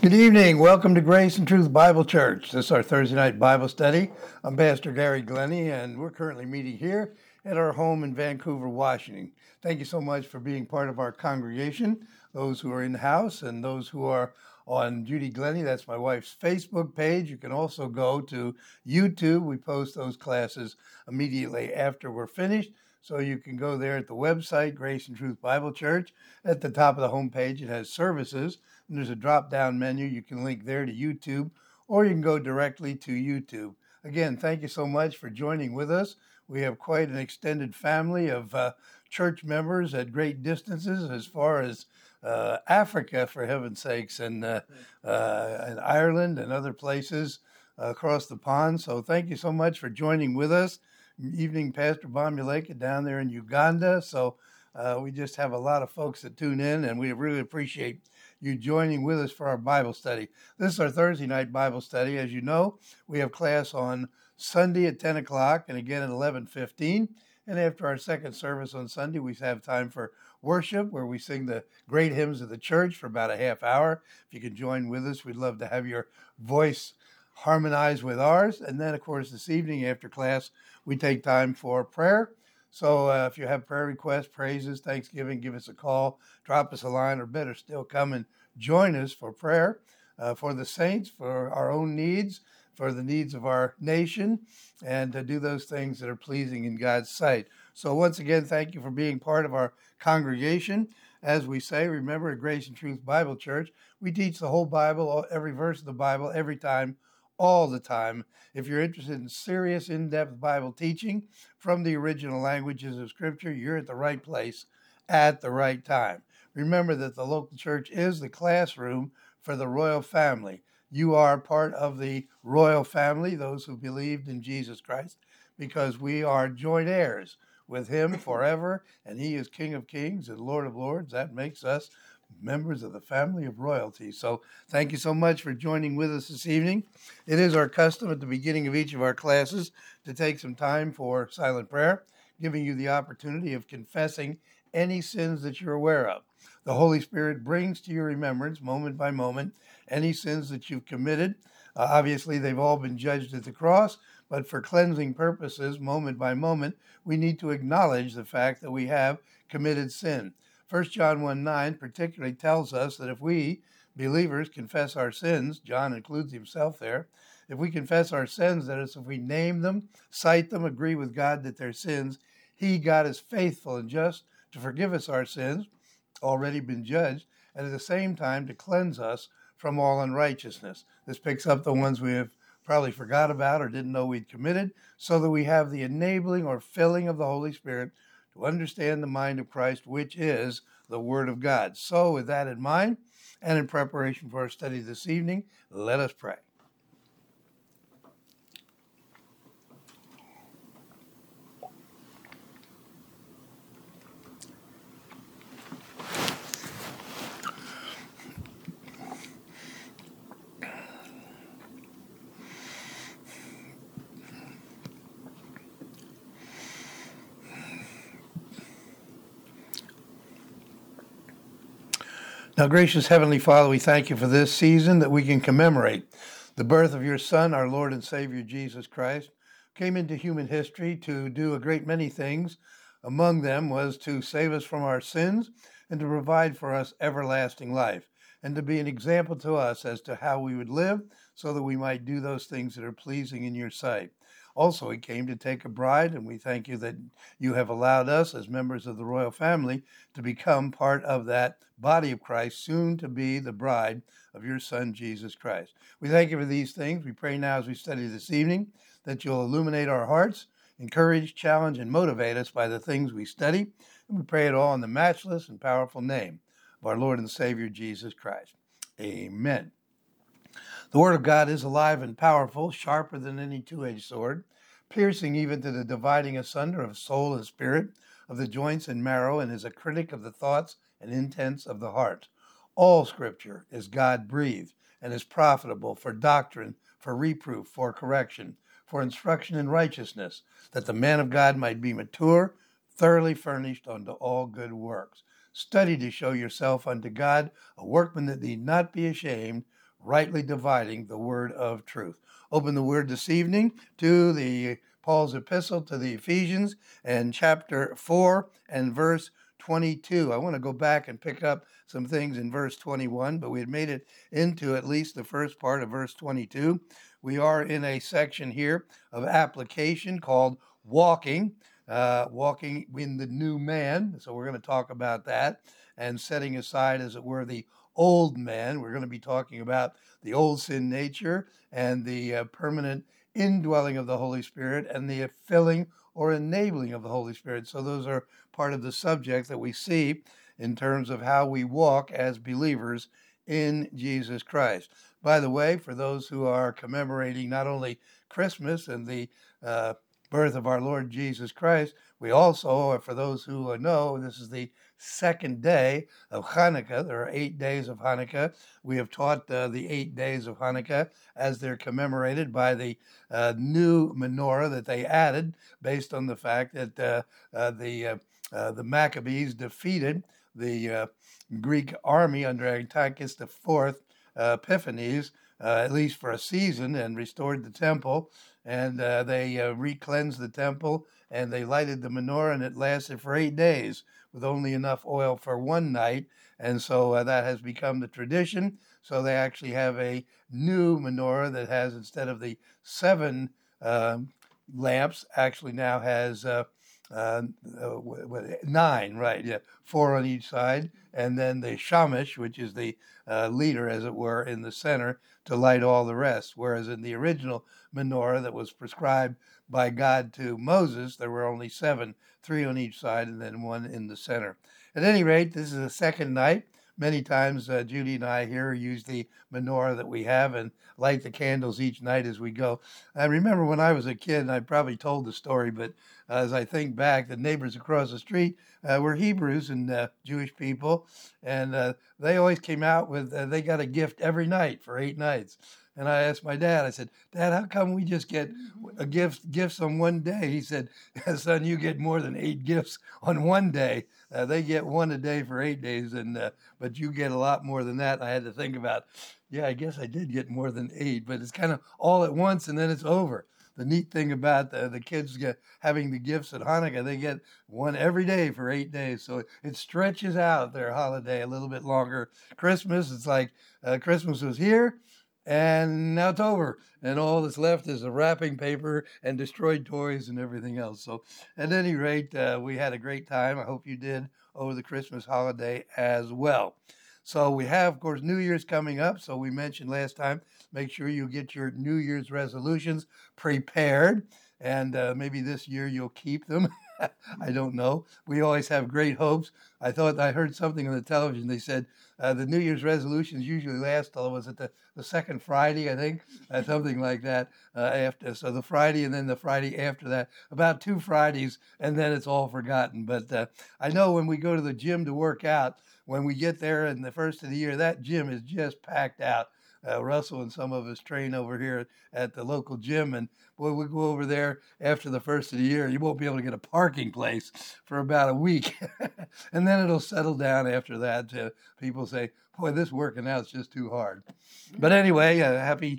Good evening. Welcome to Grace and Truth Bible Church. This is our Thursday night Bible study. I'm Pastor Gary Glennie, and we're currently meeting here at our home in Vancouver, Washington. Thank you so much for being part of our congregation, those who are in the house and those who are on Judy Glennie. That's my wife's Facebook page. You can also go to YouTube. We post those classes immediately after we're finished. So you can go there at the website, Grace and Truth Bible Church. At the top of the homepage, it has services. And there's a drop-down menu. You can link there to YouTube, or you can go directly to YouTube. Again, thank you so much for joining with us. We have quite an extended family of church members at great distances, as far as Africa, for heaven's sakes, and Ireland and other places across the pond. So thank you so much for joining with us. Evening, Pastor Bomuleka down there in Uganda. So we just have a lot of folks that tune in, and we really appreciate you joining with us for our Bible study. This is our Thursday night Bible study. As you know, we have class on Sunday at 10 o'clock and again at 11:15. And after our second service on Sunday, we have time for worship, where we sing the great hymns of the church for about a half hour. If you can join with us, we'd love to have your voice harmonize with ours. And then, of course, this evening after class, we take time for prayer. So if you have prayer requests, praises, thanksgiving, give us a call, drop us a line, or better still, come and join us for prayer for the saints, for our own needs, for the needs of our nation, and to do those things that are pleasing in God's sight. So once again, thank you for being part of our congregation. As we say, remember, at Grace and Truth Bible Church, we teach the whole Bible, every verse of the Bible, every time, all the time. If you're interested in serious, in-depth Bible teaching from the original languages of Scripture, you're at the right place at the right time. Remember that the local church is the classroom for the royal family. You are part of the royal family, those who believed in Jesus Christ, because we are joint heirs with him forever, and he is King of Kings and Lord of Lords. That makes us members of the family of royalty. So thank you so much for joining with us this evening. It is our custom at the beginning of each of our classes to take some time for silent prayer, giving you the opportunity of confessing any sins that you're aware of. The Holy Spirit brings to your remembrance, moment by moment, any sins that you've committed. Obviously, they've all been judged at the cross, but for cleansing purposes, moment by moment, we need to acknowledge the fact that we have committed sin. 1 John 1:9 particularly tells us that if we, believers, confess our sins, John includes himself there, if we confess our sins, that is, if we name them, cite them, agree with God that they're sins, he, God, is faithful and just to forgive us our sins, already been judged, and at the same time to cleanse us from all unrighteousness. This picks up the ones we have probably forgot about or didn't know we'd committed, so that we have the enabling or filling of the Holy Spirit to understand the mind of Christ, which is the Word of God. So with that in mind, and in preparation for our study this evening, let us pray. Now, gracious Heavenly Father, we thank you for this season that we can commemorate the birth of your Son, our Lord and Savior, Jesus Christ, who came into human history to do a great many things. Among them was to save us from our sins and to provide for us everlasting life, and to be an example to us as to how we would live so that we might do those things that are pleasing in your sight. Also, he came to take a bride, and we thank you that you have allowed us as members of the royal family to become part of that body of Christ, soon to be the bride of your Son, Jesus Christ. We thank you for these things. We pray now as we study this evening that you'll illuminate our hearts, encourage, challenge, and motivate us by the things we study. And we pray it all in the matchless and powerful name of our Lord and Savior, Jesus Christ. Amen. The Word of God is alive and powerful, sharper than any two-edged sword, piercing even to the dividing asunder of soul and spirit, of the joints and marrow, and is a critic of the thoughts and intents of the heart. All Scripture is God-breathed and is profitable for doctrine, for reproof, for correction, for instruction in righteousness, that the man of God might be mature, thoroughly furnished unto all good works. Study to show yourself unto God, a workman that need not be ashamed, rightly dividing the word of truth. Open the word this evening to the Paul's epistle to the Ephesians and chapter 4 and verse 22. I want to go back and pick up some things in verse 21, but we had made it into at least the first part of verse 22. We are in a section here of application called walking, walking in the new man. So we're going to talk about that and setting aside, as it were, the old man. We're going to be talking about the old sin nature and the permanent indwelling of the Holy Spirit and the filling or enabling of the Holy Spirit. So those are part of the subject that we see in terms of how we walk as believers in Jesus Christ. By the way, for those who are commemorating not only Christmas and the birth of our Lord Jesus Christ, we also, for those who know, this is the second day of Hanukkah. There are 8 days of Hanukkah. We have taught the 8 days of Hanukkah as they're commemorated by the new menorah that they added based on the fact that the Maccabees defeated the Greek army under Antiochus IV Epiphanes, at least for a season, and restored the temple. And they re-cleansed the temple, and they lighted the menorah, and it lasted for 8 days with only enough oil for one night. And so that has become the tradition. So they actually have a new menorah that has, instead of the 7 lamps, actually now has 9, right? Yeah, 4 on each side, and then the shamash, which is the leader, as it were, in the center to light all the rest. Whereas in the original menorah that was prescribed by God to Moses, there were only 7, 3 on each side, and then 1 in the center. At any rate, this is the second night. Many times, Judy and I here use the menorah that we have and light the candles each night as we go. I remember when I was a kid, and I probably told the story, but as I think back, the neighbors across the street were Hebrews and Jewish people, and they always came out with, they got a gift every night for 8 nights. And I asked my dad, I said, Dad, how come we just get gifts on one day? He said, son, you get more than 8 gifts on one day. They get 1 a day for 8 days, but you get a lot more than that. And I had to think about, yeah, I guess I did get more than 8, but it's kind of all at once and then it's over. The neat thing about the kids having the gifts at Hanukkah, they get 1 every day for 8 days. So it stretches out their holiday a little bit longer. Christmas, it's like Christmas was here, and now it's over. And all that's left is the wrapping paper and destroyed toys and everything else. So at any rate, we had a great time. I hope you did over the Christmas holiday as well. So we have, of course, New Year's coming up. So we mentioned last time, make sure you get your New Year's resolutions prepared. And maybe this year you'll keep them. I don't know. We always have great hopes. I thought I heard something on the television. They said the New Year's resolutions usually last till, was it the second Friday, I think, something like that. After, so the Friday and then the Friday after that, about 2 Fridays, and then it's all forgotten. But I know when we go to the gym to work out, when we get there in the first of the year, that gym is just packed out. Russell and some of us train over here at the local gym, and boy, we go over there after the first of the year, you won't be able to get a parking place for about a week. And then it'll settle down after that. People say, boy, this working out is just too hard. But anyway, happy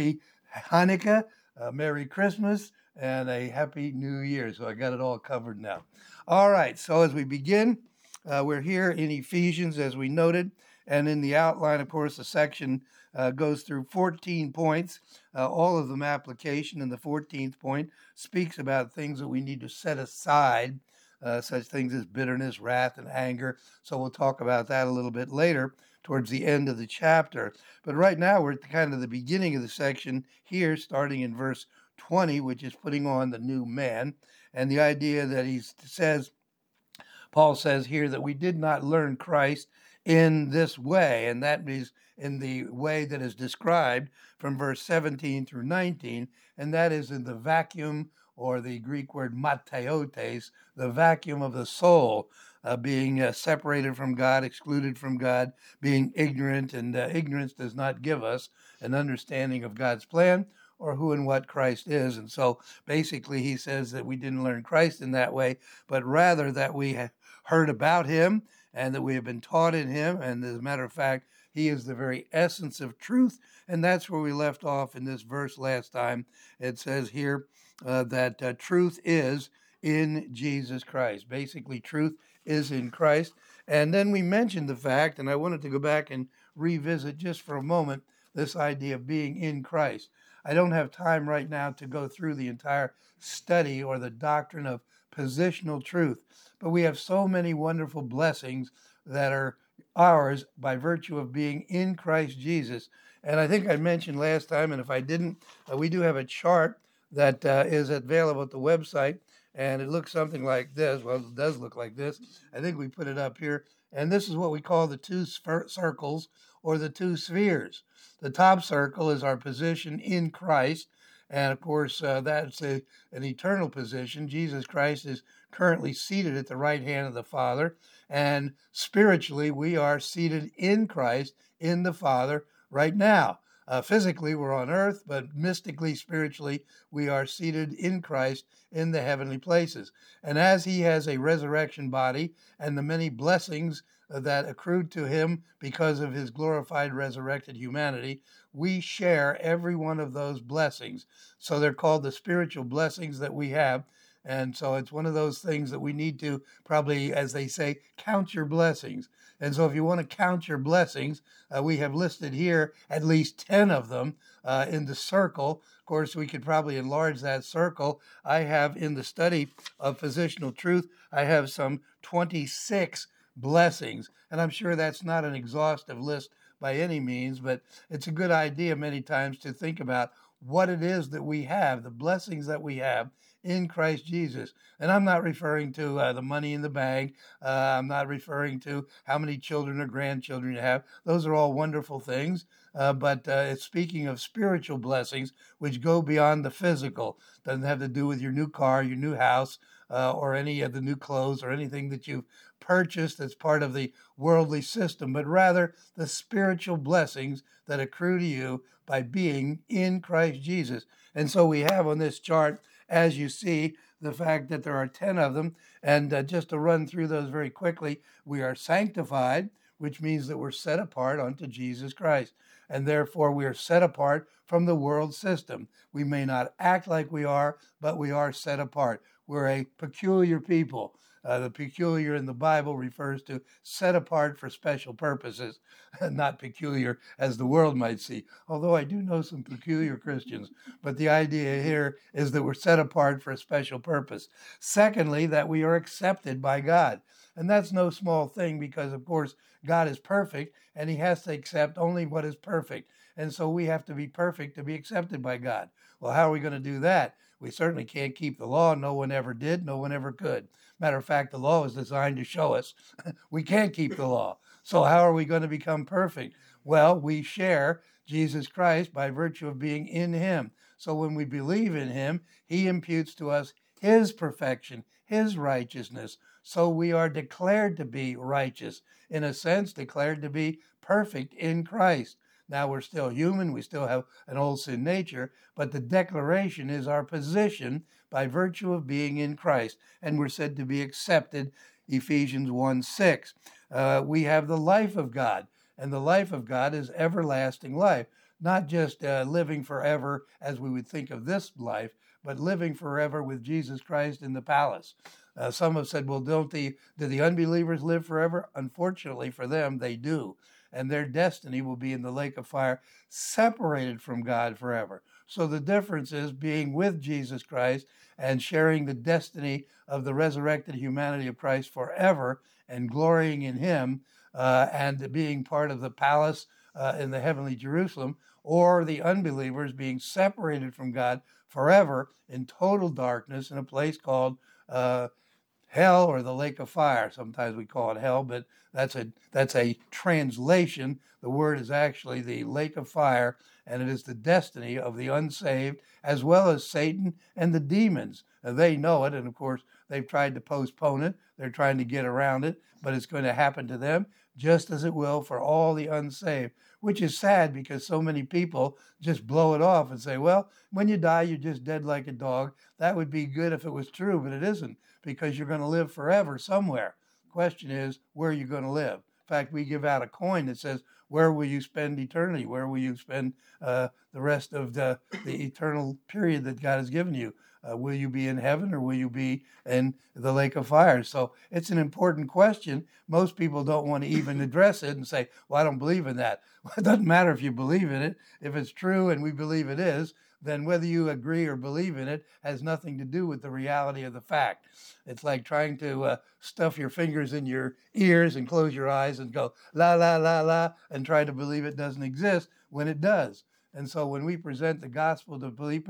Hanukkah, Merry Christmas, and a Happy New Year. So I got it all covered now. All right, so as we begin, we're here in Ephesians, as we noted, and in the outline, of course, the section goes through 14 points, all of them application, and the 14th point speaks about things that we need to set aside, such things as bitterness, wrath, and anger. So we'll talk about that a little bit later towards the end of the chapter. But right now, we're at kind of the beginning of the section here, starting in verse 20, which is putting on the new man, and the idea that he says, Paul says here that we did not learn Christ in this way, and that means in the way that is described from verse 17 through 19, and that is in the vacuum, or the Greek word mateotes, the vacuum of the soul, being separated from God, excluded from God, being ignorant, and ignorance does not give us an understanding of God's plan or who and what Christ is. And so basically he says that we didn't learn Christ in that way, but rather that we have heard about him and that we have been taught in him. And as a matter of fact, He is the very essence of truth, and that's where we left off in this verse last time. It says here that truth is in Jesus Christ. Basically, truth is in Christ. And then we mentioned the fact, and I wanted to go back and revisit just for a moment this idea of being in Christ. I don't have time right now to go through the entire study or the doctrine of positional truth, but we have so many wonderful blessings that are ours by virtue of being in Christ Jesus. And I think I mentioned last time, and if I didn't, we do have a chart that is available at the website, and it looks something like this. Well, it does look like this. I think we put it up here. And this is what we call the two circles or the two spheres. The top circle is our position in Christ. And of course, that's an eternal position. Jesus Christ is currently seated at the right hand of the Father. And spiritually, we are seated in Christ, in the Father, right now. Physically, we're on earth, but mystically, spiritually, we are seated in Christ in the heavenly places. And as he has a resurrection body and the many blessings that accrued to him because of his glorified resurrected humanity, we share every one of those blessings. So they're called the spiritual blessings that we have. And so it's one of those things that we need to probably, as they say, count your blessings. And so if you want to count your blessings, we have listed here at least 10 of them in the circle. Of course, we could probably enlarge that circle. I have in the study of positional truth, I have some 26 blessings. And I'm sure that's not an exhaustive list by any means, but it's a good idea many times to think about what it is that we have, the blessings that we have in Christ Jesus. And I'm not referring to the money in the bank. I'm not referring to how many children or grandchildren you have. Those are all wonderful things. But it's speaking of spiritual blessings, which go beyond the physical. Doesn't have to do with your new car, your new house, or any of the new clothes or anything that you've purchased that's part of the worldly system, but rather the spiritual blessings that accrue to you by being in Christ Jesus. And so we have on this chart, as you see, the fact that there are 10 of them. And just to run through those very quickly, we are sanctified, which means that we're set apart unto Jesus Christ. And therefore, we are set apart from the world system. We may not act like we are, but we are set apart. We're a peculiar people. The peculiar in the Bible refers to set apart for special purposes, not peculiar as the world might see. Although I do know some peculiar Christians, but the idea here is that we're set apart for a special purpose. Secondly, that we are accepted by God. And that's no small thing because, of course, God is perfect and he has to accept only what is perfect. And so we have to be perfect to be accepted by God. Well, how are we going to do that? We certainly can't keep the law. No one ever did. No one ever could. Matter of fact, the law is designed to show us we can't keep the law. So how are we going to become perfect? Well, we share Jesus Christ by virtue of being in him. So when we believe in him, he imputes to us his perfection, his righteousness. So we are declared to be righteous, in a sense, declared to be perfect in Christ. Now we're still human, we still have an old sin nature, but the declaration is our position by virtue of being in Christ. And we're said to be accepted, Ephesians 1:6. We have the life of God, and the life of God is everlasting life, not just living forever as we would think of this life, but living forever with Jesus Christ in the palace. Some have said, well, do the unbelievers live forever? Unfortunately for them, they do. And their destiny will be in the lake of fire, separated from God forever. So the difference is being with Jesus Christ and sharing the destiny of the resurrected humanity of Christ forever and glorying in him and being part of the palace in the heavenly Jerusalem, or the unbelievers being separated from God forever in total darkness in a place called hell or the lake of fire. Sometimes we call it hell, but that's a translation. The word is actually the lake of fire, and it is the destiny of the unsaved as well as Satan and the demons. They know it, and of course they've tried to postpone it. They're trying to get around it, but it's going to happen to them just as it will for all the unsaved, which is sad because so many people just blow it off and say, well, when you die, you're just dead like a dog. That would be good if it was true, but it isn't, because you're going to live forever somewhere. The question is, where are you going to live? In fact, we give out a coin that says, Where will you spend eternity? Where will you spend the rest of the eternal period that God has given you? Will you be in heaven or will you be in the lake of fire? So it's an important question. Most people don't want to even address it and say, well, I don't believe in that. Well, it doesn't matter if you believe in it. If it's true and we believe it is, then whether you agree or believe in it has nothing to do with the reality of the fact. It's like trying to stuff your fingers in your ears and close your eyes and go la, la, la, la, and try to believe it doesn't exist when it does. And so when we present the gospel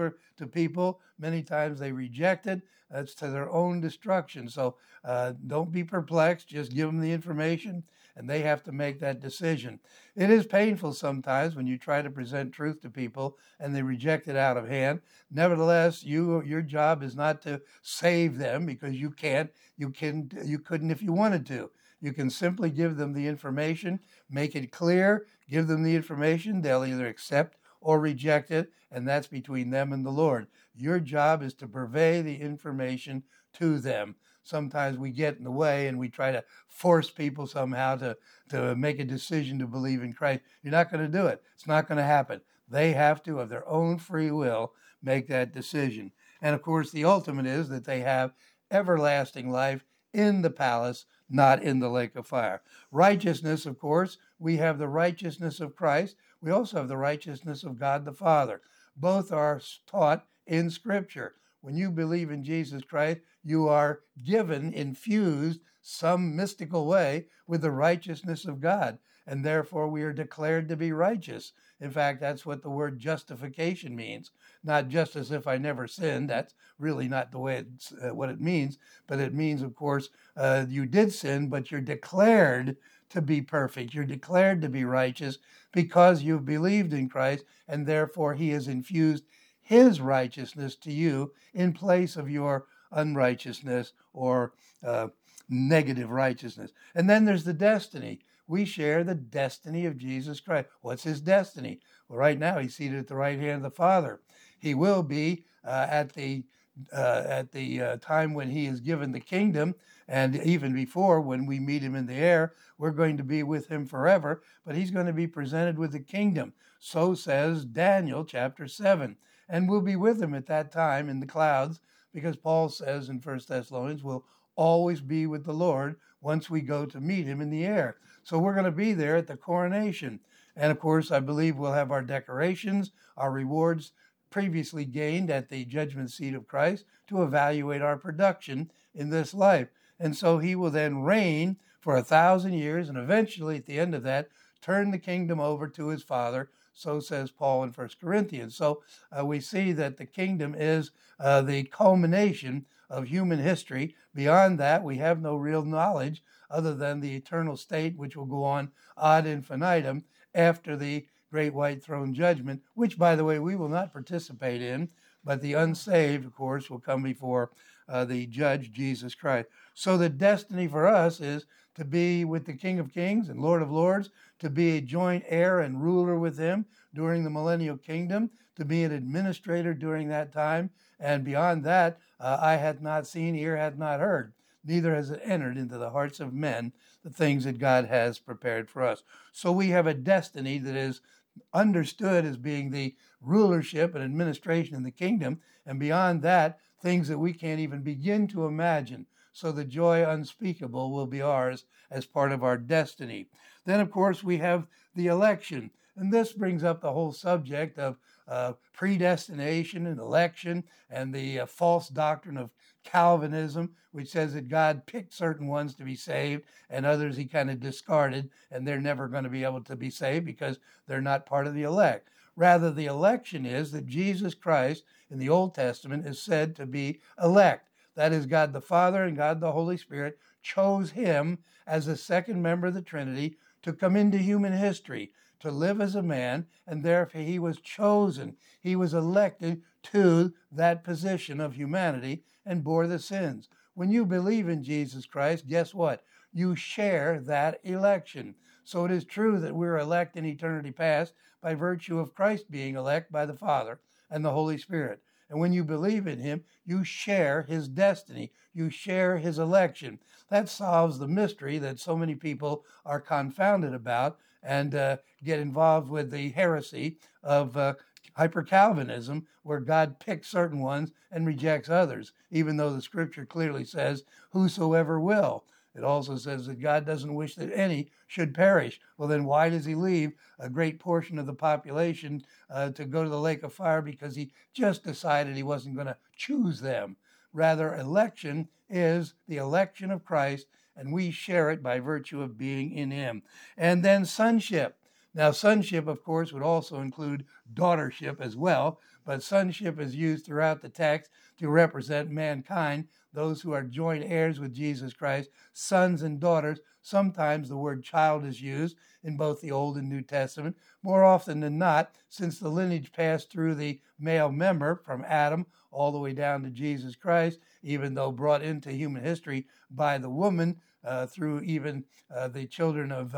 to people, many times they reject it. That's to their own destruction. So don't be perplexed. Just give them the information, and they have to make that decision. It is painful sometimes when you try to present truth to people and they reject it out of hand. Nevertheless, your job is not to save them, because you can't. You couldn't if you wanted to. You can simply give them the information, make it clear, give them the information. They'll either accept or reject it, and that's between them and the Lord. Your job is to purvey the information to them. Sometimes we get in the way and we try to force people somehow to make a decision to believe in Christ. You're not going to do it. It's not going to happen. They have to, of their own free will, make that decision. And of course, the ultimate is that they have everlasting life in the palace, not in the lake of fire. Righteousness, of course, we have the righteousness of Christ. We also have the righteousness of God the Father. Both are taught in Scripture. When you believe in Jesus Christ, you are given, infused, some mystical way with the righteousness of God. And therefore, we are declared to be righteous. In fact, that's what the word justification means. Not just as if I never sinned. That's really not the way what it means. But it means, of course, you did sin, but you're declared to be perfect. You're declared to be righteous because you've believed in Christ, and therefore he has infused his righteousness to you in place of your unrighteousness or negative righteousness. And then there's the destiny. We share the destiny of Jesus Christ. What's his destiny? Well, right now he's seated at the right hand of the Father. He will be at the time when he is given the kingdom, and even before, when we meet him in the air, we're going to be with him forever, but he's going to be presented with the kingdom. So says Daniel chapter 7. And we'll be with him at that time in the clouds, because Paul says in 1 Thessalonians, we'll always be with the Lord once we go to meet him in the air. So we're going to be there at the coronation. And of course, I believe we'll have our decorations, our rewards previously gained at the judgment seat of Christ to evaluate our production in this life. And so he will then reign for 1,000 years, and eventually at the end of that, turn the kingdom over to his Father. So says Paul in 1 Corinthians. So we see that the kingdom is the culmination of human history. Beyond that, we have no real knowledge other than the eternal state, which will go on ad infinitum after the great white throne judgment, which, by the way, we will not participate in, but the unsaved, of course, will come before the judge, Jesus Christ. So the destiny for us is to be with the King of Kings and Lord of Lords, to be a joint heir and ruler with him during the millennial kingdom, to be an administrator during that time. And beyond that, eye hath not seen, ear hath not heard, neither has it entered into the hearts of men the things that God has prepared for us. So we have a destiny that is understood as being the rulership and administration in the kingdom, and beyond that, things that we can't even begin to imagine. So the joy unspeakable will be ours as part of our destiny. Then, of course, we have the election. And this brings up the whole subject of predestination and election, and the false doctrine of Calvinism, which says that God picked certain ones to be saved and others he kind of discarded, and they're never going to be able to be saved because they're not part of the elect. Rather, the election is that Jesus Christ in the Old Testament is said to be elect. That is, God the Father and God the Holy Spirit chose him as a second member of the Trinity to come into human history, to live as a man, and therefore he was chosen. He was elected to that position of humanity and bore the sins. When you believe in Jesus Christ, guess what? You share that election. So it is true that we're elect in eternity past by virtue of Christ being elect by the Father and the Holy Spirit. And when you believe in him, you share his destiny. You share his election. That solves the mystery that so many people are confounded about and get involved with the heresy of hyper-Calvinism, where God picks certain ones and rejects others, even though the scripture clearly says, whosoever will. It also says that God doesn't wish that any should perish. Well, then why does he leave a great portion of the population to go to the lake of fire? Because he just decided he wasn't going to choose them. Rather, election is the election of Christ, and we share it by virtue of being in him. And then sonship. Now, sonship, of course, would also include daughtership as well, but sonship is used throughout the text to represent mankind, those who are joint heirs with Jesus Christ, sons and daughters. Sometimes the word child is used in both the Old and New Testament. More often than not, since the lineage passed through the male member from Adam all the way down to Jesus Christ, even though brought into human history by the woman through even the children of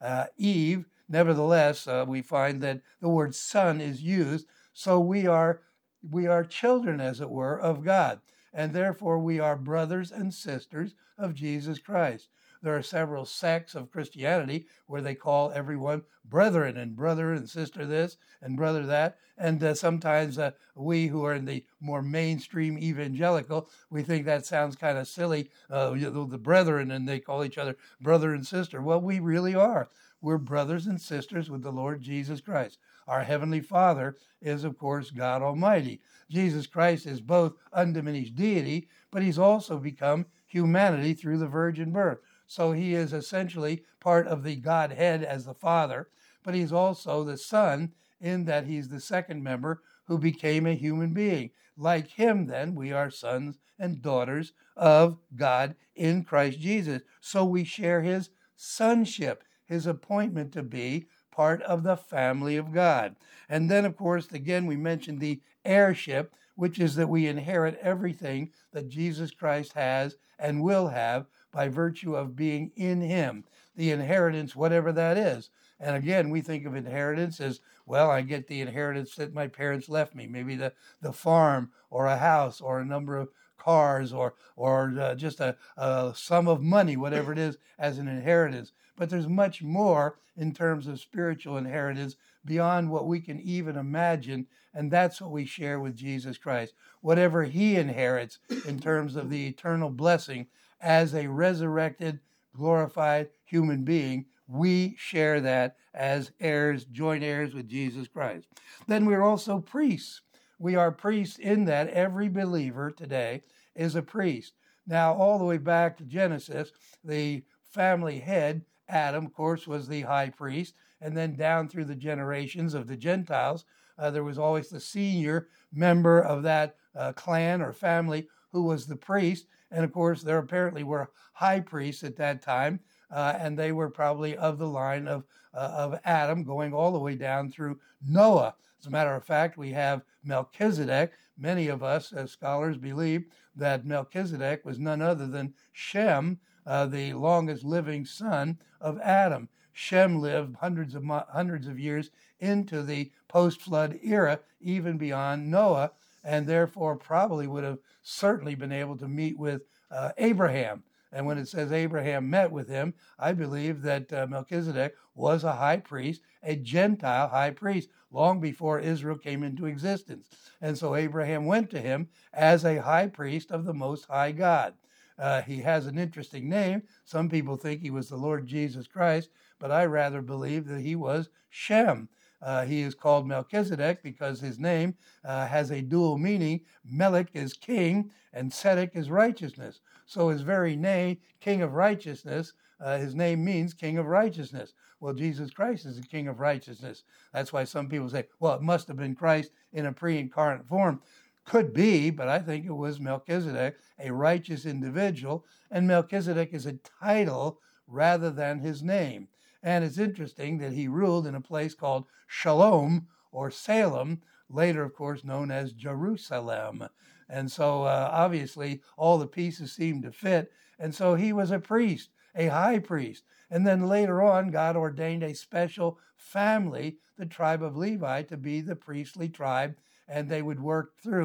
Eve, nevertheless, we find that the word son is used. So we are children, as it were, of God. And therefore we are brothers and sisters of Jesus Christ. There are several sects of Christianity where they call everyone brethren, and brother and sister this and brother that. And sometimes we who are in the more mainstream evangelical, we think that sounds kind of silly, the brethren, and they call each other brother and sister. Well, we really are. We're brothers and sisters with the Lord Jesus Christ. Our Heavenly Father is, of course, God Almighty. Jesus Christ is both undiminished deity, but he's also become humanity through the virgin birth. So he is essentially part of the Godhead as the Father, but he's also the Son in that he's the second member who became a human being. Like him, then, we are sons and daughters of God in Christ Jesus. So we share his sonship, his appointment to be part of the family of God. And then, of course, again, we mentioned the heirship, which is that we inherit everything that Jesus Christ has and will have by virtue of being in him. The inheritance, whatever that is. And again, we think of inheritance as, well, I get the inheritance that my parents left me, maybe the farm or a house or a number of cars or just a sum of money, whatever it is, as an inheritance. But there's much more in terms of spiritual inheritance beyond what we can even imagine, and that's what we share with Jesus Christ. Whatever he inherits in terms of the eternal blessing as a resurrected, glorified human being, we share that as heirs, joint heirs with Jesus Christ. Then we're also priests. We are priests in that every believer today is a priest. Now, all the way back to Genesis, the family head, Adam, of course, was the high priest. And then down through the generations of the Gentiles, there was always the senior member of that clan or family who was the priest. And of course, there apparently were high priests at that time, and they were probably of the line of Adam, going all the way down through Noah. As a matter of fact, we have Melchizedek. Many of us as scholars believe that Melchizedek was none other than Shem, the longest living son of Adam. Shem lived hundreds of years into the post-flood era, even beyond Noah, and therefore probably would have certainly been able to meet with Abraham. And when it says Abraham met with him, I believe that Melchizedek was a high priest, a Gentile high priest, long before Israel came into existence. And so Abraham went to him as a high priest of the Most High God. He has an interesting name. Some people think he was the Lord Jesus Christ, but I rather believe that he was Shem. He is called Melchizedek because his name has a dual meaning. Melech is king, and Tzedek is righteousness. So his very name, King of Righteousness, his name means King of Righteousness. Well, Jesus Christ is the King of Righteousness. That's why some people say, well, it must have been Christ in a pre-incarnate form. Could be, but I think it was Melchizedek, a righteous individual, and Melchizedek is a title rather than his name. And it's interesting that he ruled in a place called Shalom or Salem, later, of course, known as Jerusalem. And so obviously all the pieces seem to fit. And so he was a priest, a high priest. And then later on, God ordained a special family, the tribe of Levi, to be the priestly tribe. And they would work through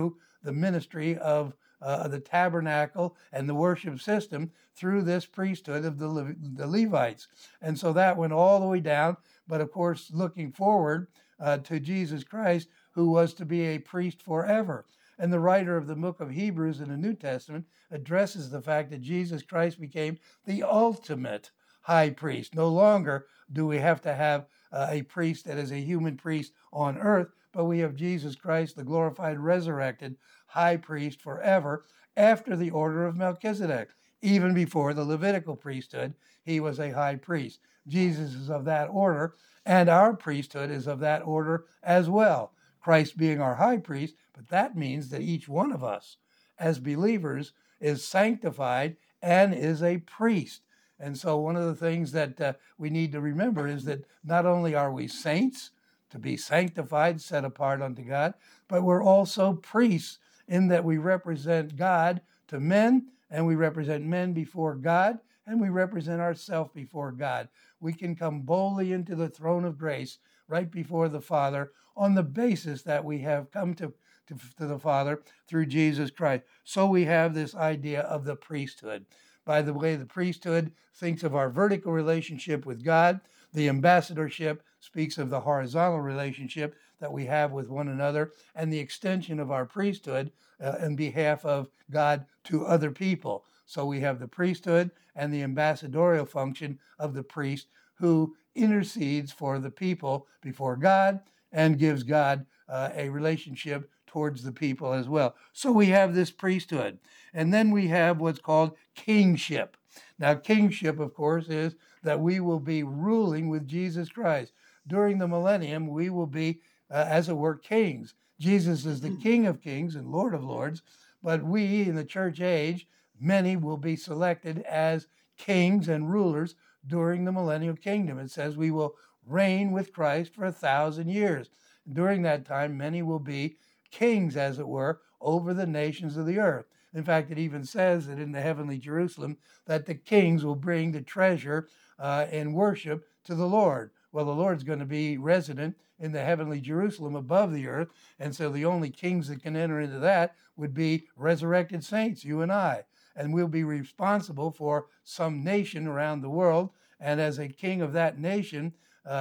the ministry of the tabernacle and the worship system through this priesthood of the Levites. And so that went all the way down. But of course, looking forward to Jesus Christ, who was to be a priest forever. And the writer of the book of Hebrews in the New Testament addresses the fact that Jesus Christ became the ultimate high priest. No longer do we have to have a priest that is a human priest on earth, but we have Jesus Christ, the glorified, resurrected high priest forever after the order of Melchizedek. Even before the Levitical priesthood, he was a high priest. Jesus is of that order, and our priesthood is of that order as well. Christ being our high priest, but that means that each one of us as believers is sanctified and is a priest. And so one of the things that we need to remember is that not only are we saints, to be sanctified, set apart unto God, but we're also priests in that we represent God to men, and we represent men before God, and we represent ourselves before God. We can come boldly into the throne of grace right before the Father on the basis that we have come to the Father through Jesus Christ. So we have this idea of the priesthood. By the way, the priesthood thinks of our vertical relationship with God. The ambassadorship speaks of the horizontal relationship that we have with one another and the extension of our priesthood in behalf of God to other people. So we have the priesthood and the ambassadorial function of the priest who intercedes for the people before God and gives God a relationship towards the people as well. So we have this priesthood. And then we have what's called kingship. Now, kingship, of course, is that we will be ruling with Jesus Christ. During the millennium, we will be, as it were, kings. Jesus is the King of kings and Lord of lords, but we in the church age, many will be selected as kings and rulers during the millennial kingdom. It says we will reign with Christ for 1,000 years. During that time, many will be kings, as it were, over the nations of the earth. In fact, it even says that in the heavenly Jerusalem that the kings will bring the treasure and worship to the Lord. Well, the Lord's going to be resident in the heavenly Jerusalem above the earth, and so the only kings that can enter into that would be resurrected saints, you and I. And we'll be responsible for some nation around the world, and as a king of that nation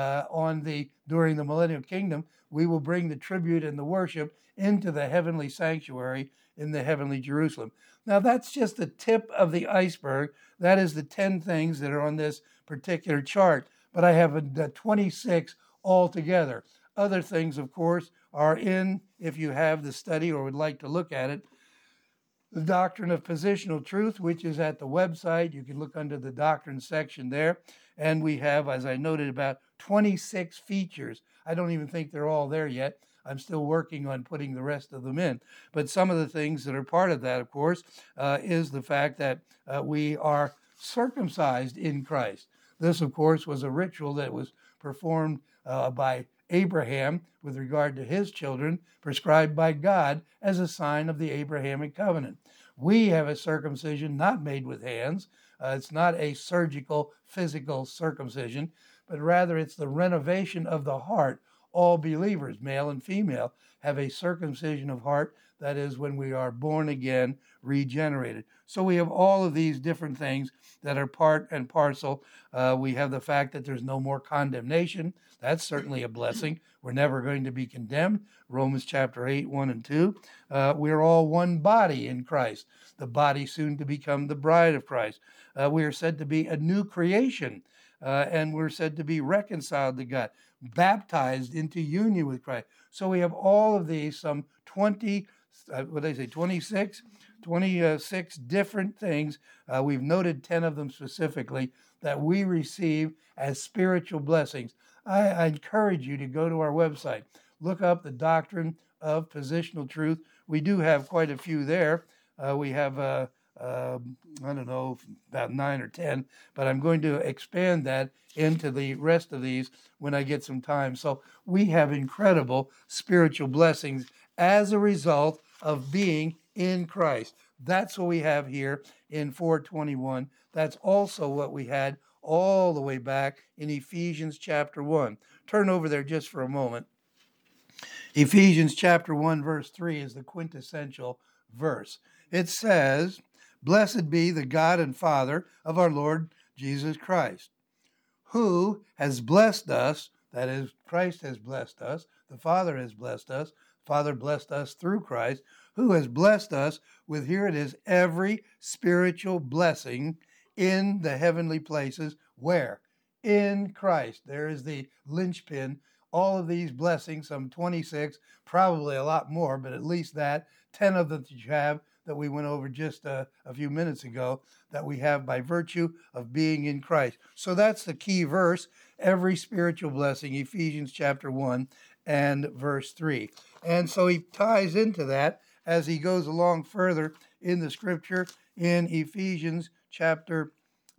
during the millennial kingdom, we will bring the tribute and the worship into the heavenly sanctuary in the heavenly Jerusalem. Now, that's just the tip of the iceberg. That is the 10 things that are on this particular chart. But I have 26 altogether. Other things, of course, are in, if you have the study or would like to look at it, the Doctrine of Positional Truth, which is at the website. You can look under the Doctrine section there. And we have, as I noted, about 26 features. I don't even think they're all there yet. I'm still working on putting the rest of them in. But some of the things that are part of that, of course, is the fact that we are circumcised in Christ. This, of course, was a ritual that was performed by Abraham with regard to his children, prescribed by God as a sign of the Abrahamic covenant. We have a circumcision not made with hands. It's not a surgical, physical circumcision, but rather it's the renovation of the heart. All believers, male and female, have a circumcision of heart. That is when we are born again, regenerated. So we have all of these different things that are part and parcel. We have the fact that there's no more condemnation. That's certainly a blessing. We're never going to be condemned. Romans chapter 8, 1 and 2. We're all one body in Christ. The body soon to become the bride of Christ. We are said to be a new creation, and we're said to be reconciled to God, baptized into union with Christ. So we have all of these, some 26 different things. We've noted 10 of them specifically that we receive as spiritual blessings. I encourage you to go to our website, look up the Doctrine of Positional Truth. We do have quite a few there. We have, I don't know, about 9 or 10, but I'm going to expand that into the rest of these when I get some time. So we have incredible spiritual blessings as a result of being in Christ. That's what we have here in 421. That's also what we had all the way back in Ephesians chapter 1. Turn over there just for a moment. Ephesians chapter 1, verse 3 is the quintessential verse. It says, "Blessed be the God and Father of our Lord Jesus Christ, who has blessed us," that is, Christ has blessed us, the Father has blessed us, Father blessed us through Christ, who has blessed us with, here it is, every spiritual blessing in the heavenly places. Where? In Christ. There is the linchpin. All of these blessings, some 26, probably a lot more, but at least that, 10 of them that you have that we went over just a few minutes ago, that we have by virtue of being in Christ. So that's the key verse, every spiritual blessing, Ephesians chapter 1 and verse 3. And so he ties into that as he goes along further in the scripture in Ephesians chapter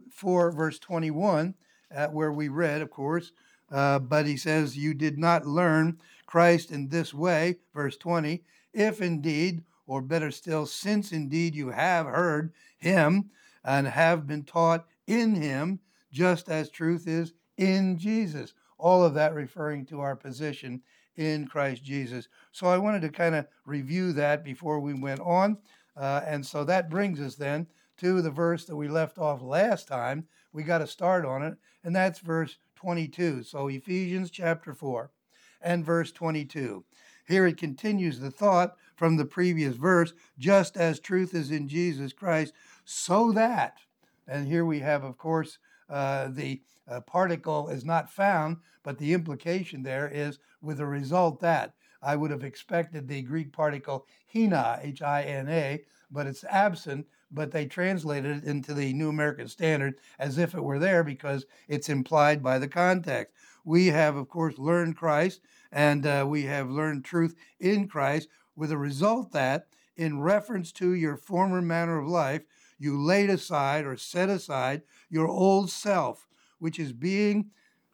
4, verse 21, where we read, of course, but he says, "You did not learn Christ in this way," verse 20, "if indeed, or better still, since indeed you have heard him and have been taught in him, just as truth is in Jesus." All of that referring to our position in Christ Jesus. So I wanted to kind of review that before we went on. And so that brings us then to the verse that we left off last time. We got to start on it, and that's verse 22. So Ephesians chapter 4 and verse 22. Here it continues the thought from the previous verse, just as truth is in Jesus Christ, so that, and here we have, of course, the particle is not found, but the implication there is with the result that. I would have expected the Greek particle hina, H-I-N-A, but it's absent, but they translated it into the New American Standard as if it were there because it's implied by the context. We have, of course, learned Christ, and we have learned truth in Christ, with the result that, in reference to your former manner of life, you laid aside or set aside your old self, which is being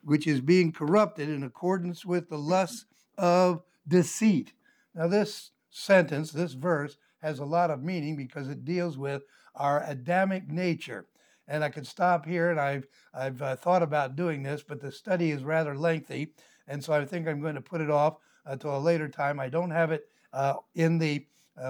corrupted in accordance with the lusts of deceit. Now, this sentence, this verse, has a lot of meaning because it deals with our Adamic nature. And I could stop here, and I've thought about doing this, but the study is rather lengthy, and so I think I'm going to put it off to a later time. I don't have it on the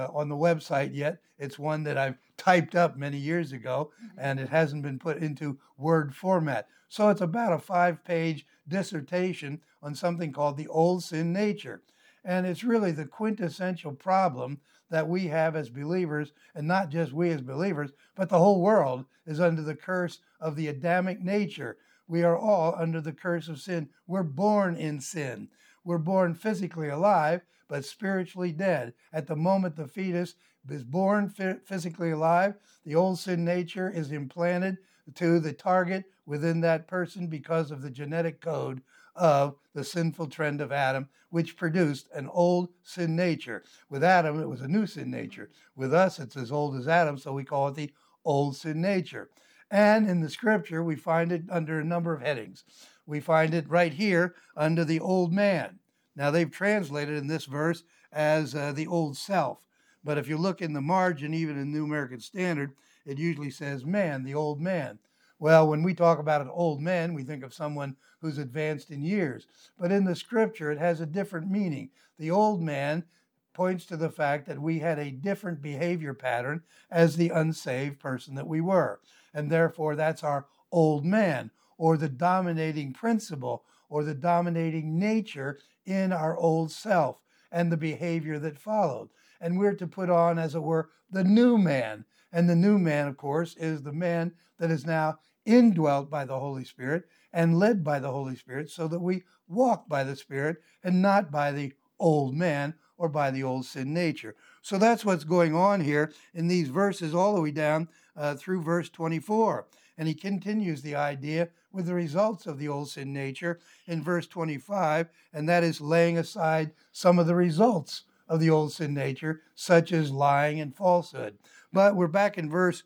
website yet. It's one that I've typed up many years ago, and it hasn't been put into Word format. So it's about a 5-page dissertation on something called the old sin nature. And it's really the quintessential problem that we have as believers, and not just we as believers, but the whole world is under the curse of the Adamic nature. We are all under the curse of sin. We're born in sin. We're born physically alive, but spiritually dead. At the moment the fetus is born physically alive, the old sin nature is implanted to the target within that person because of the genetic code of the sinful trend of Adam, which produced an old sin nature. With Adam, it was a new sin nature. With us, it's as old as Adam, so we call it the old sin nature. And in the scripture, we find it under a number of headings. We find it right here under the old man. Now, they've translated in this verse as the old self. But if you look in the margin, even in New American Standard, it usually says man, the old man. Well, when we talk about an old man, we think of someone who's advanced in years. But in the scripture, it has a different meaning. The old man points to the fact that we had a different behavior pattern as the unsaved person that we were. And therefore, that's our old man, or the dominating principle, or the dominating nature in our old self and the behavior that followed. And we're to put on, as it were, the new man. And the new man, of course, is the man that is now indwelt by the Holy Spirit and led by the Holy Spirit, so that we walk by the Spirit and not by the old man or by the old sin nature. So that's what's going on here in these verses all the way down through verse 24. And he continues the idea with the results of the old sin nature in verse 25, and that is laying aside some of the results of the old sin nature, such as lying and falsehood. But we're back in verse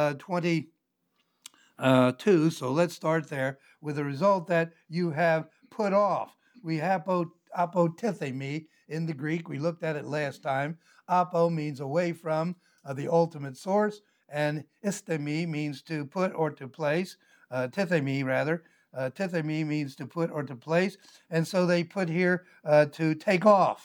22, so let's start there with the result that you have put off. We have apotithemi in the Greek. We looked at it last time. Apo means away from the ultimate source, and isthemi means to put or to place. Tithemi, rather. Tithemi means to put or to place. And so they put here to take off.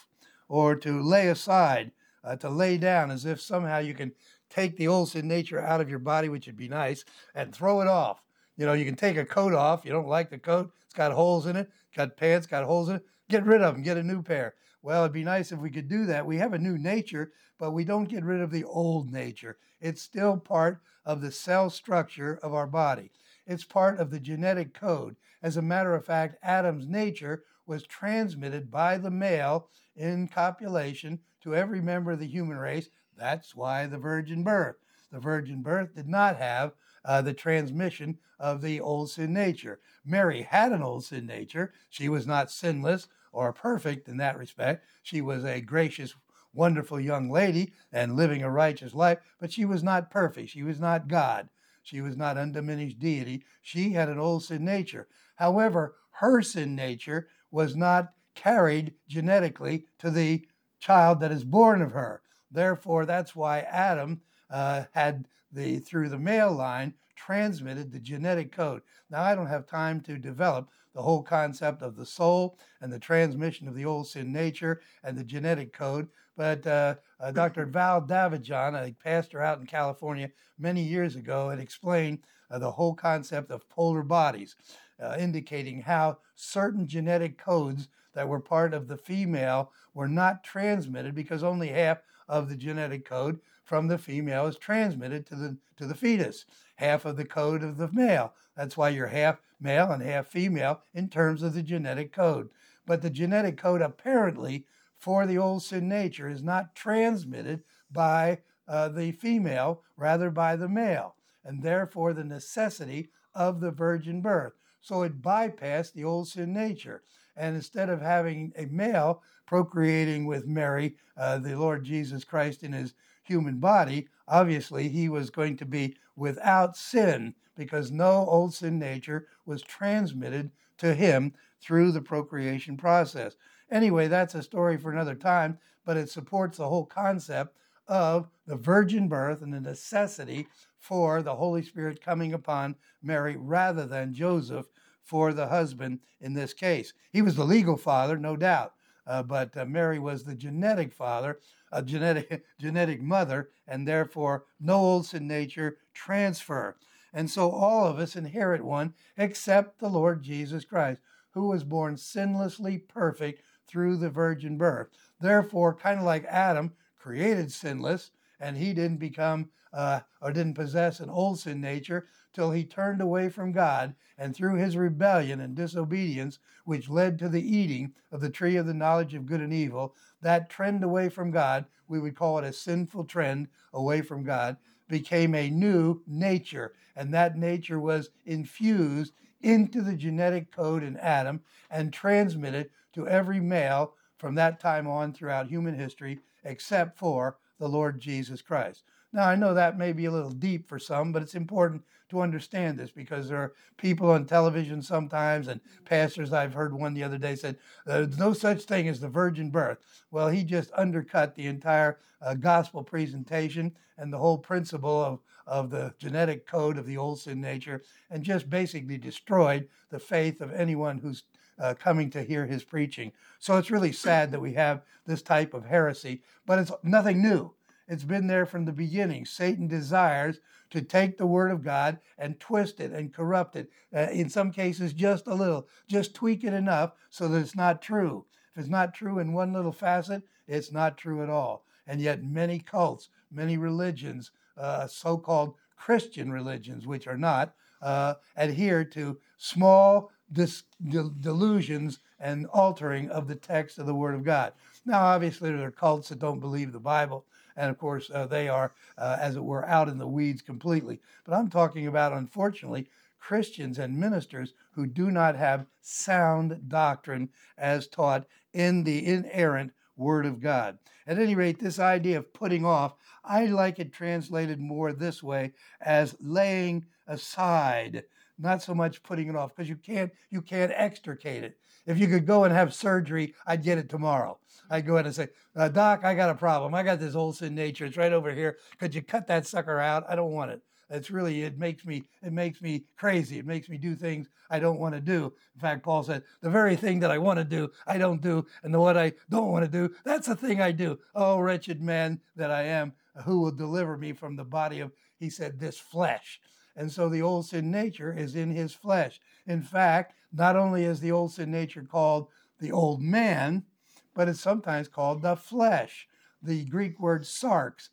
or to lay aside, to lay down, as if somehow you can take the old sin nature out of your body, which would be nice, and throw it off. You know, you can take a coat off. You don't like the coat. It's got holes in it. Got pants, got holes in it. Get rid of them. Get a new pair. Well, it'd be nice if we could do that. We have a new nature, but we don't get rid of the old nature. It's still part of the cell structure of our body. It's part of the genetic code. As a matter of fact, Adam's nature was transmitted by the male in copulation to every member of the human race. That's why the virgin birth. The virgin birth did not have the transmission of the old sin nature. Mary had an old sin nature. She was not sinless or perfect in that respect. She was a gracious, wonderful young lady and living a righteous life, but she was not perfect. She was not God. She was not undiminished deity. She had an old sin nature. However, her sin nature was not carried genetically to the child that is born of her. Therefore, that's why Adam had through the male line transmitted the genetic code. Now, I don't have time to develop the whole concept of the soul and the transmission of the old sin nature and the genetic code, but Dr. Val Davidson, a pastor out in California many years ago, had explained the whole concept of polar bodies, indicating how certain genetic codes that were part of the female were not transmitted because only half of the genetic code from the female is transmitted to the fetus, half of the code of the male. That's why you're half male and half female in terms of the genetic code. But the genetic code apparently for the old sin nature is not transmitted by the female, rather by the male, and therefore the necessity of the virgin birth. So it bypassed the old sin nature. And instead of having a male procreating with Mary, the Lord Jesus Christ in his human body, obviously he was going to be without sin because no old sin nature was transmitted to him through the procreation process. Anyway, that's a story for another time, but it supports the whole concept of the virgin birth and the necessity for the Holy Spirit coming upon Mary rather than Joseph for the husband in this case. He was the legal father, no doubt, but Mary was the genetic father, a genetic mother, and therefore no old sin nature transfer. And so all of us inherit one except the Lord Jesus Christ, who was born sinlessly perfect through the virgin birth. Therefore, kind of like Adam, created sinless, and he didn't become or didn't possess an old sin nature till he turned away from God, and through his rebellion and disobedience, which led to the eating of the tree of the knowledge of good and evil, that trend away from God, we would call it a sinful trend away from God, became a new nature, and that nature was infused into the genetic code in Adam and transmitted to every male from that time on throughout human history, except for the Lord Jesus Christ. Now, I know that may be a little deep for some, but it's important to understand this because there are people on television sometimes, and pastors, I've heard one the other day said, there's no such thing as the virgin birth. Well, he just undercut the entire gospel presentation and the whole principle of the genetic code of the old sin nature, and just basically destroyed the faith of anyone who's coming to hear his preaching. So it's really sad that we have this type of heresy, but it's nothing new. It's been there from the beginning. Satan desires to take the word of God and twist it and corrupt it. In some cases, just a little, just tweak it enough so that it's not true. If it's not true in one little facet, it's not true at all. And yet many cults, many religions, so-called Christian religions, which are not, adhere to small delusions and altering of the text of the Word of God. Now, obviously, there are cults that don't believe the Bible, and of course, they are, as it were, out in the weeds completely. But I'm talking about, unfortunately, Christians and ministers who do not have sound doctrine as taught in the inerrant Word of God. At any rate, this idea of putting off, I like it translated more this way as laying aside, not so much putting it off, because you can't extricate it. If you could go and have surgery, I'd get it tomorrow. I'd go in and say, Doc, I got a problem. I got this old sin nature. It's right over here. Could you cut that sucker out? I don't want it. it makes me crazy. It makes me do things I don't want to do. In fact, Paul said, the very thing that I want to do, I don't do, and the what I don't want to do, that's the thing I do. Oh, wretched man that I am, who will deliver me from the body of, he said, this flesh. And so the old sin nature is in his flesh. In fact, not only is the old sin nature called the old man, but it's sometimes called the flesh. The Greek word sarx,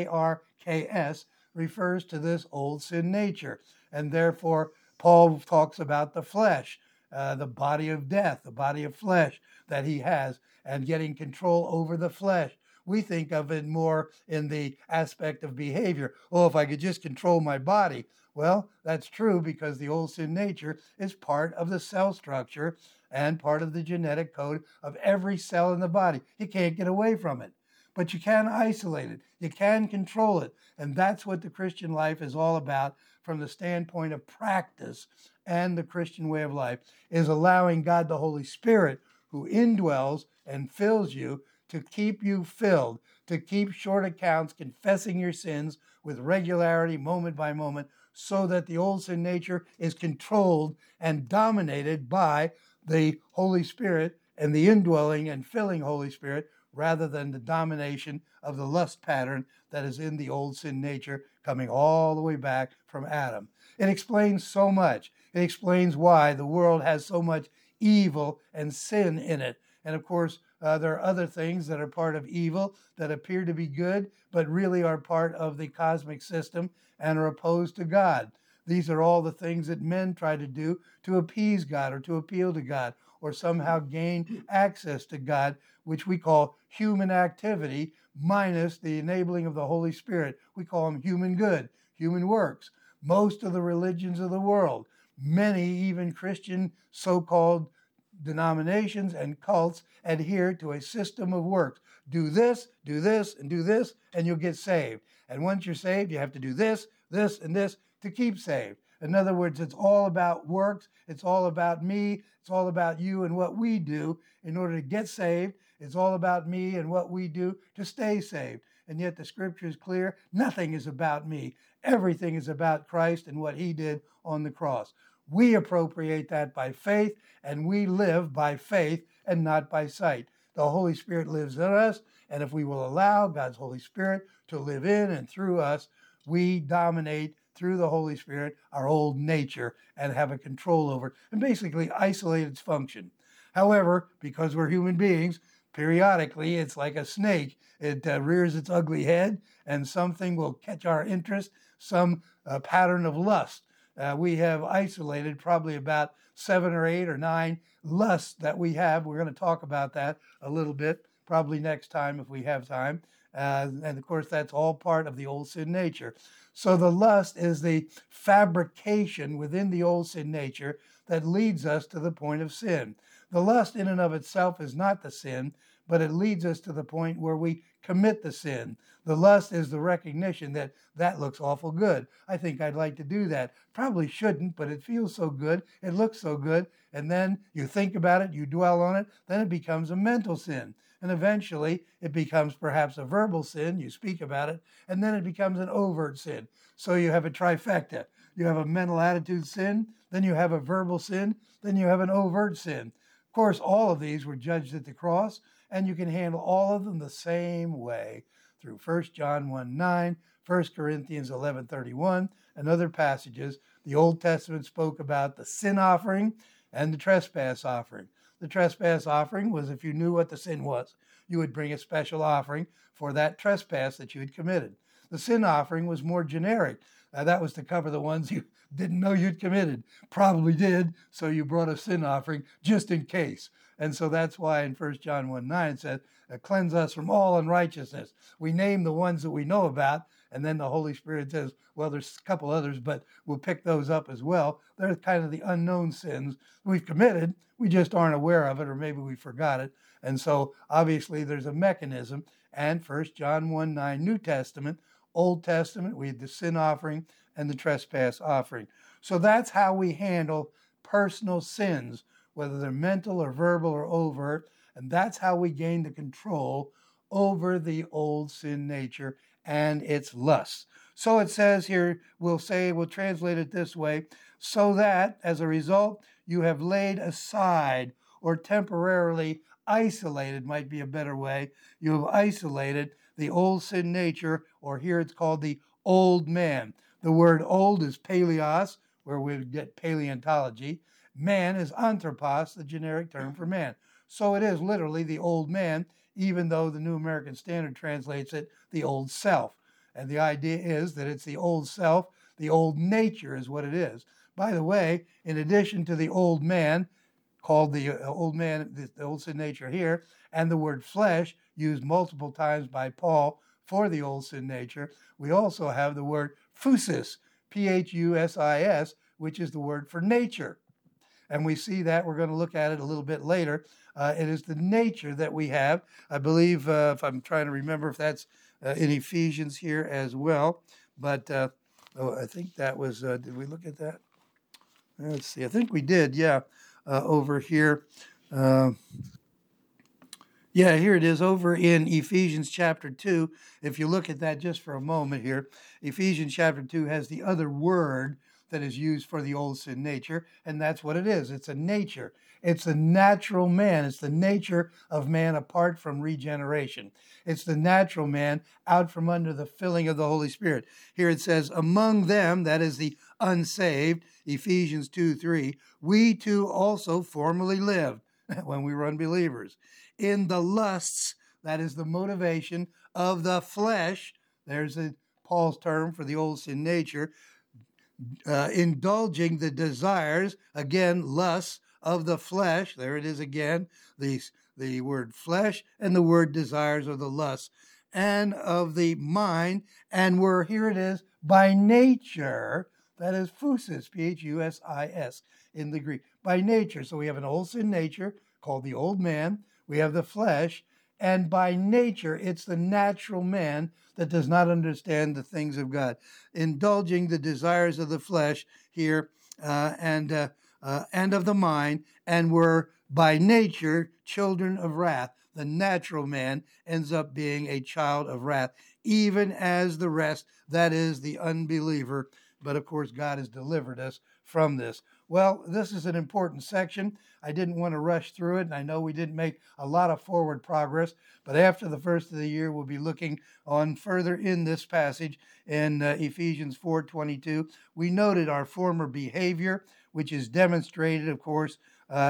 S-A-R-K-S, refers to this old sin nature. And therefore, Paul talks about the flesh, the body of death, the body of flesh that he has, and getting control over the flesh. We think of it more in the aspect of behavior. Oh, if I could just control my body. Well, that's true because the old sin nature is part of the cell structure and part of the genetic code of every cell in the body. You can't get away from it. But you can isolate it. You can control it. And that's what the Christian life is all about from the standpoint of practice. And the Christian way of life is allowing God the Holy Spirit, who indwells and fills you, to keep you filled, to keep short accounts, confessing your sins with regularity, moment by moment, so that the old sin nature is controlled and dominated by the Holy Spirit and the indwelling and filling Holy Spirit, rather than the domination of the lust pattern that is in the old sin nature coming all the way back from Adam. It explains so much. It explains why the world has so much evil and sin in it. And of course, there are other things that are part of evil that appear to be good, but really are part of the cosmic system and are opposed to God. These are all the things that men try to do to appease God or to appeal to God or somehow gain access to God, which we call human activity minus the enabling of the Holy Spirit. We call them human good, human works. Most of the religions of the world, many even Christian so-called denominations and cults adhere to a system of works. Do this, and do this, and you'll get saved. And once you're saved, you have to do this, and this to keep saved. In other words, it's all about works. It's all about me. It's all about you and what we do in order to get saved. It's all about me and what we do to stay saved. And yet the scripture is clear. Nothing is about me. Everything is about Christ and what he did on the cross. We appropriate that by faith, and we live by faith and not by sight. The Holy Spirit lives in us, and if we will allow God's Holy Spirit to live in and through us, we dominate through the Holy Spirit our old nature and have a control over it and basically isolate its function. However, because we're human beings, periodically it's like a snake. It rears its ugly head and something will catch our interest, some pattern of lust. We have isolated probably about 7 or 8 or 9 lusts that we have. We're going to talk about that a little bit, probably next time if we have time. And of course, that's all part of the old sin nature. So the lust is the fabrication within the old sin nature that leads us to the point of sin. The lust in and of itself is not the sin, but it leads us to the point where we commit the sin. The lust is the recognition that that looks awful good. I think I'd like to do that. Probably shouldn't, but it feels so good. It looks so good. And then you think about it, you dwell on it, then it becomes a mental sin. And eventually it becomes perhaps a verbal sin. You speak about it, and then it becomes an overt sin. So you have a trifecta. You have a mental attitude sin, then you have a verbal sin, then you have an overt sin. Of course, all of these were judged at the cross, and you can handle all of them the same way through 1 John 1:9, 1 Corinthians 11:31, and other passages. The Old Testament spoke about the sin offering and the trespass offering. The trespass offering was if you knew what the sin was, you would bring a special offering for that trespass that you had committed. The sin offering was more generic. That was to cover the ones you didn't know you'd committed. Probably did, so you brought a sin offering just in case. And so that's why in 1 John 1:9 it says, cleanse us from all unrighteousness. We name the ones that we know about, and then the Holy Spirit says, well, there's a couple others, but we'll pick those up as well. They're kind of the unknown sins we've committed. We just aren't aware of it, or maybe we forgot it. And so obviously there's a mechanism. And 1 John 1:9, New Testament, Old Testament, we had the sin offering and the trespass offering. So that's how we handle personal sins, whether they're mental or verbal or overt. And that's how we gain the control over the old sin nature and its lusts. So it says here, we'll translate it this way, so that as a result, you have laid aside or temporarily isolated, might be a better way. You have isolated the old sin nature, or here it's called the old man. The word old is paleos, where we get paleontology. Man is anthropos, the generic term for man. So it is literally the old man, even though the New American Standard translates it the old self. And the idea is that it's the old self, the old nature is what it is. By the way, in addition to the old man, called the old man, the old sin nature here, and the word flesh used multiple times by Paul for the old sin nature, we also have the word phusis, Phusis, which is the word for nature. And we see that, we're going to look at it a little bit later. It is the nature that we have. I believe, if I'm trying to remember if that's in Ephesians here as well, but I think that was, did we look at that? Let's see, I think we did, yeah, over here. Yeah, here it is over in Ephesians chapter 2. If you look at that just for a moment here, Ephesians chapter 2 has the other word that is used for the old sin nature, and that's what it is. It's a nature. It's the natural man. It's the nature of man apart from regeneration. It's the natural man out from under the filling of the Holy Spirit. Here it says, among them, that is the unsaved, Ephesians 2:3, we too also formerly lived when we were unbelievers in the lusts, that is the motivation of the flesh. There's Paul's term for the old sin nature. Indulging the desires, again, lusts of the flesh. There it is again, the word flesh and the word desires of the lusts, and of the mind, and were, here it is, by nature, that is phusis, Phusis in the Greek, by nature. So we have an old sin nature called the old man. We have the flesh, and by nature, it's the natural man that does not understand the things of God, indulging the desires of the flesh here and of the mind, and were by nature children of wrath. The natural man ends up being a child of wrath, even as the rest, that is the unbeliever. But of course, God has delivered us from this. Well, this is an important section. I didn't want to rush through it, and I know we didn't make a lot of forward progress, but after the first of the year, we'll be looking on further in this passage in Ephesians 4:22. We noted our former behavior, which is demonstrated, of course,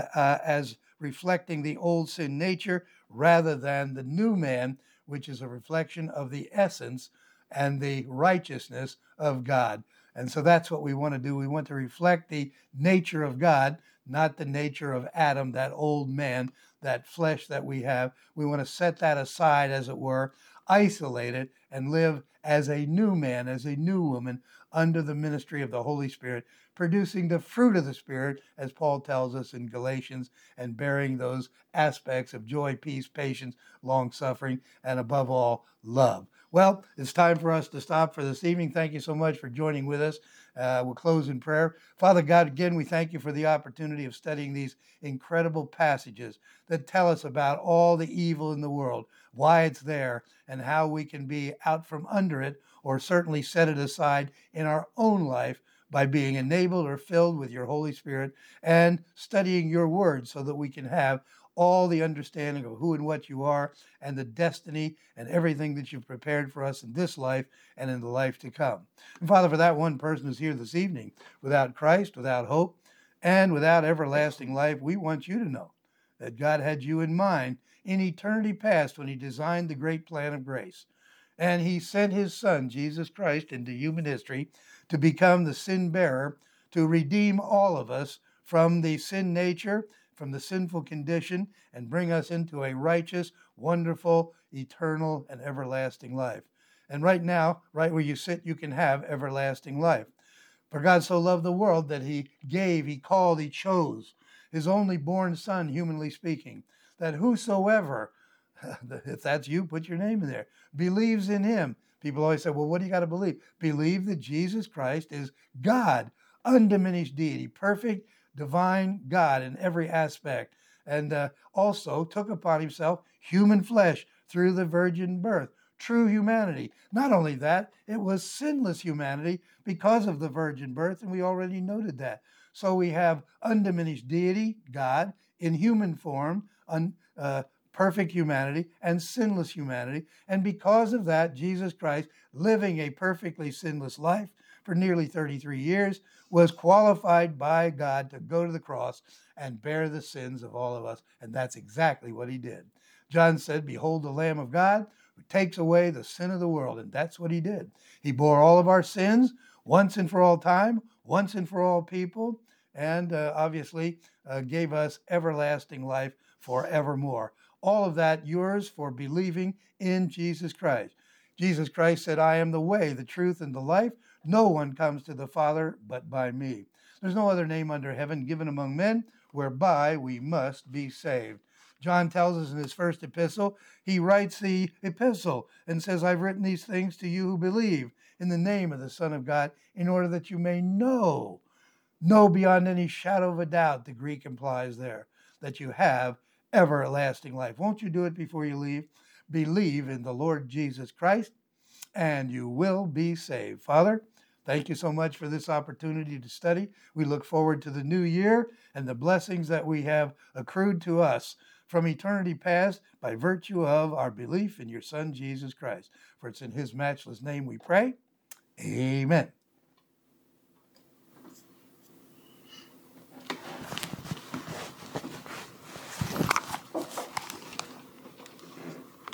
as reflecting the old sin nature rather than the new man, which is a reflection of the essence and the righteousness of God. And so that's what we want to do. We want to reflect the nature of God, not the nature of Adam, that old man, that flesh that we have. We want to set that aside, as it were, isolate it, and live as a new man, as a new woman, under the ministry of the Holy Spirit, producing the fruit of the Spirit, as Paul tells us in Galatians, and bearing those aspects of joy, peace, patience, long-suffering, and above all, love. Well, it's time for us to stop for this evening. Thank you so much for joining with us. We'll close in prayer. Father God, again, we thank you for the opportunity of studying these incredible passages that tell us about all the evil in the world, why it's there, and how we can be out from under it, or certainly set it aside in our own life by being enabled or filled with your Holy Spirit and studying your word so that we can have all the understanding of who and what you are and the destiny and everything that you've prepared for us in this life and in the life to come. And Father, for that one person who's here this evening without Christ, without hope, and without everlasting life, we want you to know that God had you in mind in eternity past when he designed the great plan of grace. And he sent his son, Jesus Christ, into human history to become the sin bearer, to redeem all of us from the sin nature, from the sinful condition, and bring us into a righteous, wonderful, eternal, and everlasting life. And right now, right where you sit, you can have everlasting life. For God so loved the world that he gave, he called, he chose his only born son, humanly speaking, that whosoever, if that's you, put your name in there, believes in him. People always say, well, what do you got to believe? Believe that Jesus Christ is God, undiminished deity, perfect, divine God in every aspect, and also took upon himself human flesh through the virgin birth, true humanity. Not only that, it was sinless humanity because of the virgin birth, and we already noted that. So we have undiminished deity, God, in human form, perfect humanity, and sinless humanity. And because of that, Jesus Christ, living a perfectly sinless life for nearly 33 years, was qualified by God to go to the cross and bear the sins of all of us. And that's exactly what he did. John said, "Behold the Lamb of God who takes away the sin of the world." And that's what he did. He bore all of our sins once and for all time, once and for all people, and obviously gave us everlasting life forevermore. All of that yours for believing in Jesus Christ. Jesus Christ said, "I am the way, the truth, and the life. No one comes to the Father but by me." There's no other name under heaven given among men whereby we must be saved. John tells us in his first epistle, he writes the epistle and says, "I've written these things to you who believe in the name of the Son of God, in order that you may know beyond any shadow of a doubt," the Greek implies there, that you have everlasting life. Won't you do it before you leave? Believe in the Lord Jesus Christ, and you will be saved. Father, thank you so much for this opportunity to study. We look forward to the new year and the blessings that we have accrued to us from eternity past by virtue of our belief in your Son, Jesus Christ. For it's in his matchless name we pray. Amen.